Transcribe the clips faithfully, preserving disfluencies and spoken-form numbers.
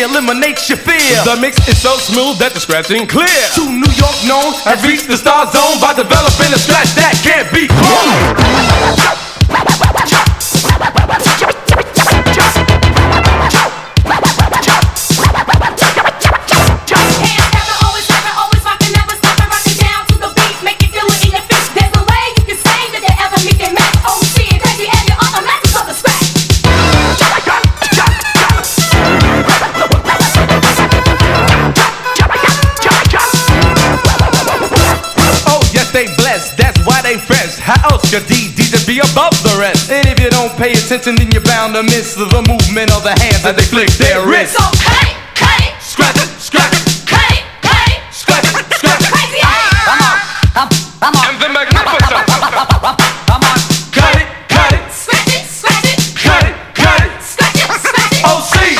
eliminates your fear. The mix is so smooth that the scratching clear. To New York known has reached the star zone by developing a scratch that can't be cloned. They blessed, that's why they fresh. How else your D D to be above the rest? And if you don't pay attention, then you're bound to miss the movement of the hands that they flick their wrists. So cut it, cut it, scratch it, scratch it, cut it, cut it, scratch it, scratch it. Crazy. Come on, come, come on. And the magnificent. Come on, cut it, cut it, scratch it, scratch it, cut it, cut it, scratch it, scratch it. O C.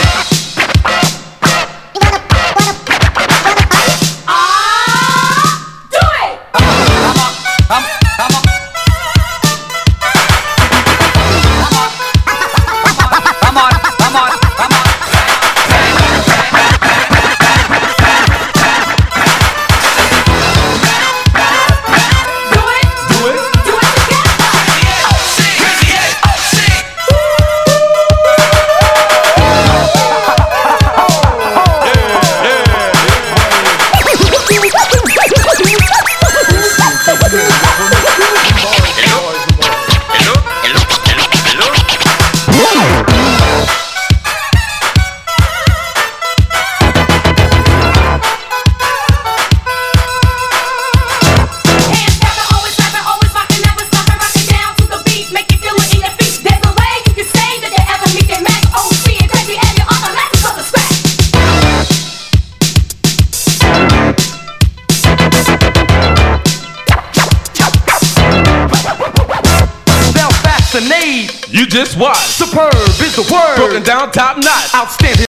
You just watch. Superb is the word. Broken down top notch. Outstanding.